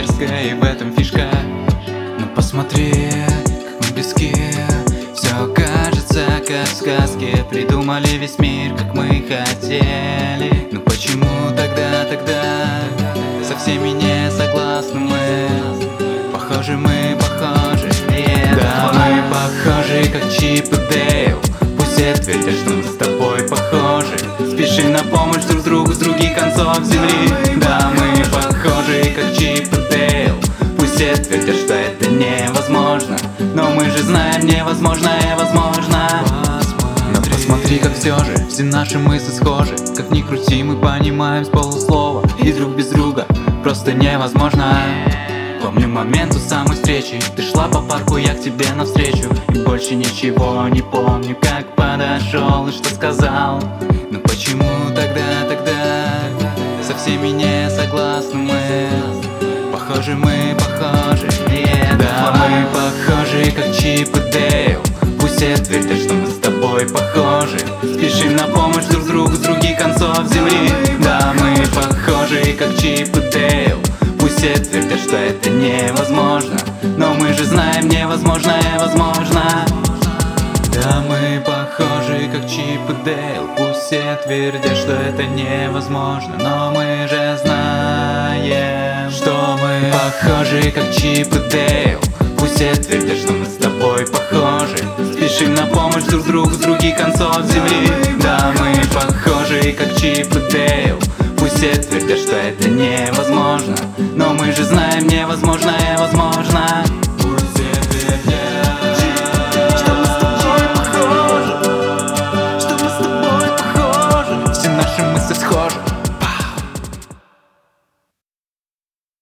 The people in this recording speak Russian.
дерзкая, и в этом фишка. Но посмотри, как мы близки. Все кажется, как в сказке. Придумали весь мир, как мы хотели. Но почему тогда со всеми не согласны мы? Похожи мы, похожи, да, мы похожи, как Чип и Дейл. Пусть все твердят, что мы с тобой похожи. Спешим на помощь друг другу с других концов земли. Да, мы похожи, как Чип и Дейл. Пусть все твердят, что это невозможно, но мы же знаем, невозможное возможно. Но посмотри, как все наши мысли схожи. Как ни крути, мы понимаем с полуслова. И друг без друга просто невозможно. Помню момент у самой встречи. Ты шла по парку, я к тебе навстречу. И больше ничего не помню, как подошел и что сказал. Но почему тогда со всеми не согласны мы? Похожи мы, похожи, да, мы похожи, как Чип и Дейл. Пусть все твердят, что мы с тобой похожи. Спешим на помощь друг другу с других концов земли. Да, мы похожи, как Чип и Дейл. Пусть все твердят, что это невозможно, но мы же знаем, невозможное возможно. Да, мы похожи, как Чип и Дейл. Пусть все твердят, что это невозможно, но мы же знаем, что мы похожи, как Чип и Дейл. Пусть все твердят, что мы с тобой похожи. Спешим на помощь друг другу с других концов земли. Да, мы похожи, как Чип и Дейл. Пусть все твердят, что это невозможно, но мы же знаем, невозможное возможно.